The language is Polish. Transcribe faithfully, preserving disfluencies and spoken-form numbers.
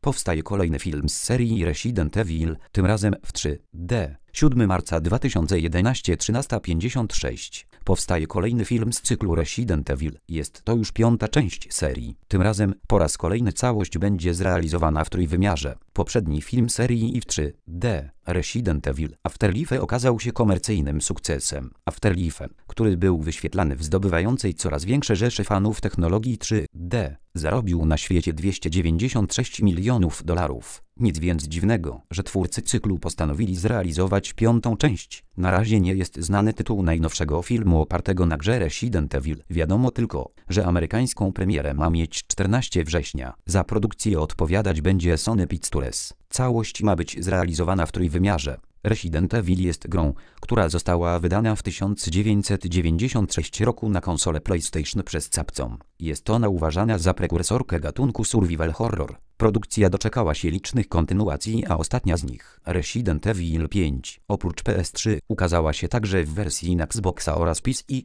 powstaje kolejny film z serii Resident Evil, tym razem w trzy D. siódmego marca dwa tysiące jedenastego, trzynasta pięćdziesiąt sześć. Powstaje kolejny film z cyklu Resident Evil. Jest to już piąta część serii. Tym razem po raz kolejny całość będzie zrealizowana w trójwymiarze. Poprzedni film serii i w trzy D, Resident Evil Afterlife, okazał się komercyjnym sukcesem. Afterlife, który był wyświetlany w zdobywającej coraz większe rzesze fanów technologii trzy D, zarobił na świecie dwieście dziewięćdziesiąt sześć milionów dolarów. Nic więc dziwnego, że twórcy cyklu postanowili zrealizować piątą część. Na razie nie jest znany tytuł najnowszego filmu opartego na grze Resident Evil. Wiadomo tylko, że amerykańską premierę ma mieć czternastego września. Za produkcję odpowiadać będzie Sony Pictures. Całość ma być zrealizowana w trójwymiarze. Resident Evil jest grą, która została wydana w tysiąc dziewięćset dziewięćdziesiątym trzecim roku na konsolę PlayStation przez Capcom. Jest ona uważana za prekursorkę gatunku survival horror. Produkcja doczekała się licznych kontynuacji, a ostatnia z nich, Resident Evil pięć, oprócz P S trzy, ukazała się także w wersji na Xboxa oraz P C.